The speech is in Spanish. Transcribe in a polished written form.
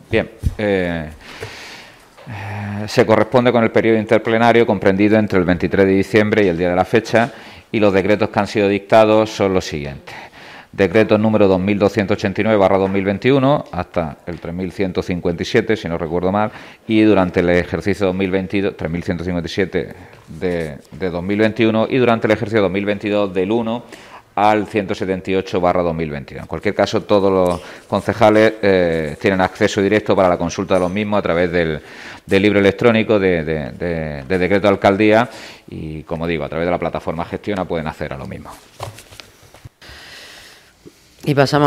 Bien, se corresponde con el periodo interplenario comprendido entre el 23 de diciembre y el día de la fecha, y los decretos que han sido dictados son los siguientes. Decreto número 2289/2021 hasta el 3157, si no recuerdo mal, y durante el ejercicio 2022, 3157 de 2021, y durante el ejercicio 2022 del 1 al 178/2022. En cualquier caso, todos los concejales tienen acceso directo para la consulta de los mismos a través del libro electrónico de decreto de alcaldía y, como digo, a través de la plataforma Gestiona pueden acceder a lo mismo. Y pasamos